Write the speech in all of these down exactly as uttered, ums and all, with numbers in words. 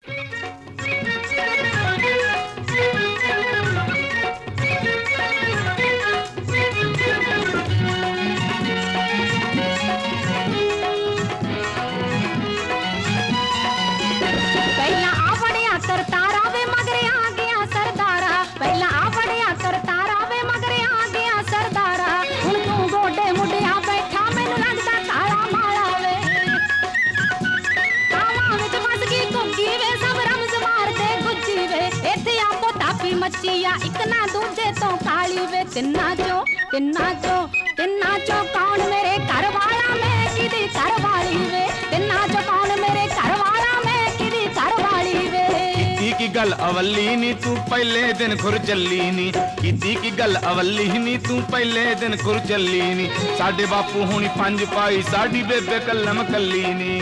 ਮੱਚੀਆ ਇੱਕ ਨਾ ਦੂਜੇ ਤੋਂ ਕਾਲੀ ਵੇ ਤਿੰਨਾਂ ਚੋਂ ਤਿੰਨਾਂ ਚੋਂ ਤਿੰਨਾਂ ਚੋਂ ਕੌਣ ਮੇਰੇ ਘਰ ਵਾਲਾ ਮੈਂ ਕਿਹਦੀ ਘਰ ਵਾਲੀ ਵੇ ਤਿੰਨਾਂ ਚੋਂ ਕੌਣ ਮੇਰੇ ਘਰ ਵਾਲਾ ਮੈਂ ਕਿਹਦੀ ਘਰ ਵਾਲੀ ਵੇ ਕੀਤੀ ਕੀ ਗੱਲ ਅਵੱਲੀ ਨੀ ਤੂੰ ਪਹਿਲੇ ਦਿਨ ਖੁਰ ਚੱਲੀ ਨੀ ਕੀਤੀ ਕੀ ਗੱਲ ਅਵੱਲੀ ਨੀ ਤੂੰ ਪਹਿਲੇ ਦਿਨ ਖੁਰ ਚੱਲੀ ਨੀ ਸਾਡੇ ਬਾਪੂ ਹੁਣੀ ਪੰਜ ਪਾਈ ਸਾਡੀ ਬੇਬੇ ਕਲਮ ਕੱਲੀ ਨੀ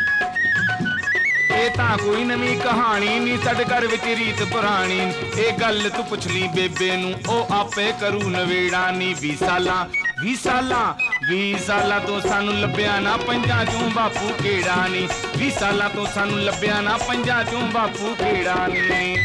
ਇਹ ਤਾਂ ਕੋਈ ਨਵੀਂ ਕਹਾਣੀ ਨਹੀਂ ਸਾਡੇ ਘਰ ਵਿੱਚ ਰੀਤ ਪੁਰਾਣੀ ਇਹ ਗੱਲ ਤੂੰ ਪੁੱਛ ਲਈ ਬੇਬੇ ਨੂੰ ਉਹ ਆਪੇ ਕਰੂ ਨਵੇੜਾ ਨੀ ਵੀਹ ਸਾਲਾਂ ਵੀਹ ਸਾਲਾਂ ਵੀਹ ਸਾਲਾਂ ਤੋਂ ਸਾਨੂੰ ਲੱਭਿਆ ਨਾ ਪੰਜਾਂ ਚੋਂ ਬਾਪੂ ਕਿਹੜਾ ਨੀ ਵੀਹ ਸਾਲਾਂ ਤੋਂ ਸਾਨੂੰ ਲੱਭਿਆ ਨਾ ਪੰਜਾਂ ਚੋਂ ਬਾਪੂ ਕਿਹੜਾ ਨੀ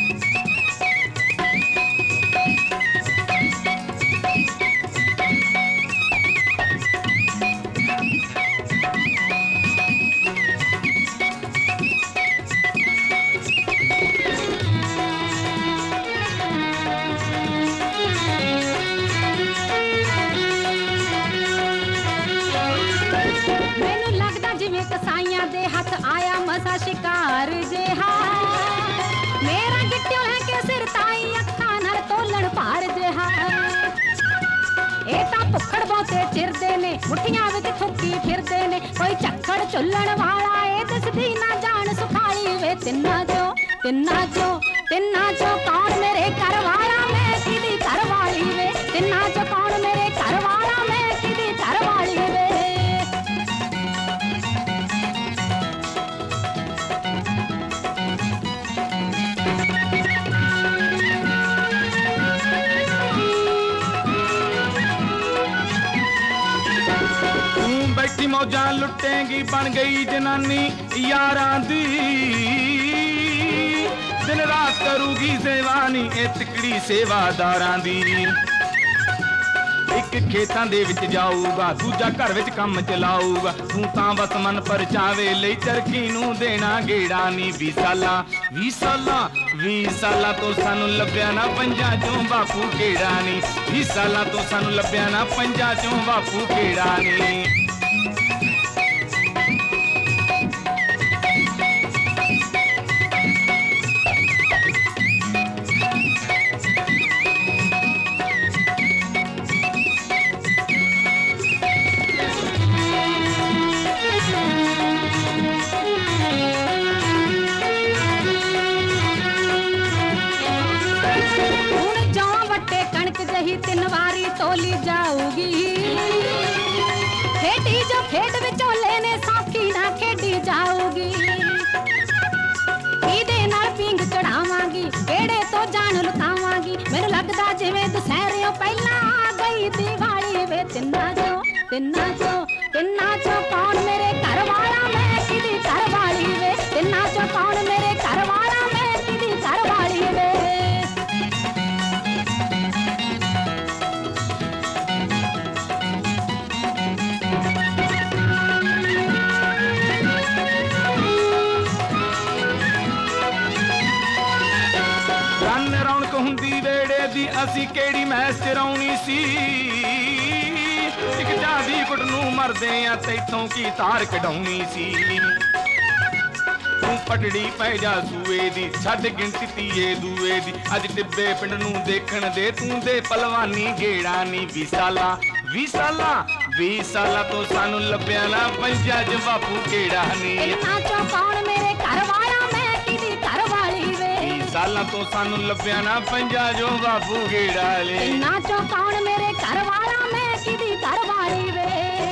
ਕਸਾਈਆਂ ਦੇ ਹੱਥ ਆਇਆ ਮਸਾ ਸ਼ਿਕਾਰ ਜਿਹਾ ਮੇਰਾ ਗਿੱਟਿਓ ਲੈ ਕੇ ਸਿਰ ਤਾਈ ਅੱਖਾਂ ਨਾਲ ਤੋਲਣ ਭਾਰ ਜਿਹਾ ਇਹ ਤਾਂ ਭੁੱਖੜ ਬਹੁਤੇ ਚਿਰਦੇ ਨੇ ਮੁੱਠੀਆਂ ਵਿੱਚ ਥੁੱਕੀ ਫਿਰਦੇ ਨੇ ਕੋਈ ਝੱਖੜ ਚੁੱਲਣ ਵਾਲਾ ਇਹ ਦਿਸਦੀ ਨਾ ਜਾਣ ਸੁਖਾਲੀ ਵੇ ਤਿੰਨਾਂ ਚੋਂ ਤਿੰਨਾਂ ਚੋਂ ਤਿੰਨਾਂ ਚੋਂ ਕੌਣ ਮੇਰੇ ਘਰ ਵਾਲਾ ਮੈਂ ਕਿਹਦੀ ਘਰ ਵਾਲੀ ਵੇ ਤਿੰਨਾਂ ਚੋਂ ਕੌਣ ਮੇਰੇ ਘਰ ਵਾਲਾ ਮੈਂ ਕਿਹਦੀ ਘਰ ਵਾਲੀ ਵੇ ਬੈਠੀ ਮੌਜਾਂ ਲੁੱਟੇਗੀ ਬਣ ਗਈ ਜਨਾਨੀ ਯਾਰਾਂ ਦੀ ਦਿਨ ਰਾਤ ਕਰੂਗੀ ਸੇਵਾ ਨੀ ਇਹ ਤਿਕੜੀ ਸੇਵਾਦਾਰਾਂ ਦੀ ਇੱਕ ਖੇਤਾਂ ਦੇ ਵਿੱਚ ਜਾਊਗਾ ਦੂਜਾ ਘਰ ਵਿੱਚ ਕੰਮ ਚਲਾਊਗਾ ਤੂੰ ਤਾਂ ਬਸ ਮਨ ਪਰਚਾਵੇ ਲਈ ਚਰਖੀ ਨੂੰ ਦੇਣਾ ਗੇੜਾ ਨੀ ਵੀਹ ਸਾਲਾਂ ਵੀਹ ਸਾਲਾਂ ਵੀਹ ਸਾਲਾਂ ਤੋਂ ਸਾਨੂੰ ਲੱਭਿਆ ਨਾ ਪੰਜਾਂ ਚੋਂ ਬਾਪੂ ਕਿਹੜਾ ਨੀ ਵੀਹ ਸਾਲਾਂ ਤੋਂ ਸਾਨੂੰ ਲੱਭਿਆ ਨਾ ਪੰਜਾਂ ਚੋਂ ਬਾਪੂ ਕਿਹੜਾ ਨੀ ਤਿੰਨ ਵਾਰੀ ਤੋਲੀ ਜਾਊਗੀ ਖੇਡੀ ਜੋ ਖੇਡ ਵਿਚੋਲੇ ਨੇ ਸੌਖੀ ਨਾ ਖੇਡੀ ਜਾਊਗੀ ਇਹਦੇ ਨਾਲ ਪਿੰਗ ਚੜਾਵਾਂਗੀ ਕਿਹੜੇ ਤੋਂ ਜਾਨ ਲੁਕਾਵਾਂਗੀ ਮੈਨੂੰ ਲੱਗਦਾ ਜਿਵੇਂ ਦੁਸਹਿਰਿਓਂ ਪਹਿਲਾਂ ਆ ਗਈ ਦੀਵਾਲੀ ਵੇ ਤਿੰਨਾਂ ਚੋਂ ਤਿੰਨਾਂ ਚੋਂ ਤਿੰਨਾਂ ਚੋਂ ਕੌਣ ਮੇਰੇ ਘਰ ਵਾਲਾ ਮੈਂ ਕਿਹਦੀ ਘਰ ਵਾਲੀ ਵੇ ਤਿੰਨਾਂ ਚੋਂ ਕੌਣ ਮੇਰੇ ਘਰ ਵਾਲਾ ਮੈਂ ਕਿਹਦੀ ਘਰ ਵਾਲੀ ਵੇ ਹੁੰਦੀ ਵੇੜੇ ਦੀ ਅਸੀਂ ਕਿਹੜੀ ਮੈਸ ਚਰਾਉਣੀ ਸੀ ਇੱਕ ਜਾਦੀ ਕੁੱਟ ਨੂੰ ਮਰਦੇ ਆ ਤੈਥੋਂ ਕੀ ਤਾਰ ਕਢਾਉਣੀ ਸੀ ਤੂੰ ਪਟੜੀ ਪੈ ਜਾ ਸੂਏ ਦੀ ਛੱਡ ਗਿਣਤੀ ਤੀਏ ਦੂਏ ਦੀ ਅੱਜ ਟਿੱਬੇ ਪਿੰਡ ਨੂੰ ਦੇਖਣ ਦੇ ਤੂੰ ਦੇ ਪਲਵਾਨੀ ਗੇੜਾ ਨੀ ਵੀਹ ਸਾਲਾਂ ਵੀਹ ਸਾਲਾਂ ਵੀਹ ਸਾਲਾਂ ਤੋਂ ਸਾਨੂੰ ਲੱਭਿਆ ਨਾ ਪੰਜਾਂ ਚ ਬਾਪੂ ਕਿਹੜਾ ਨੀ ਤਿੰਨਾਂ ਚੋਂ ਕੌਣ ਮੇਰੇ ਘਰ ਵਾਲਾ ਮੈਂ ਕਿਹਦੀ ਘਰ ਵਾਲੀ ਵੇ ਸਾਲਾਂ ਤੋਂ ਸਾਨੂੰ ਲੱਭਿਆ ਨਾ ਪੰਜਾਂ ਜੋ ਬਾਪੂ ਕਿਹੜਾ ਲੇ ਤਿੰਨਾਂ ਚੋਂ ਕੌਣ ਮੇਰੇ ਘਰ ਵਾਲਾ ਮੈਂ ਕਿਹਦੀ ਘਰ ਵਾਲੀ ਵੇ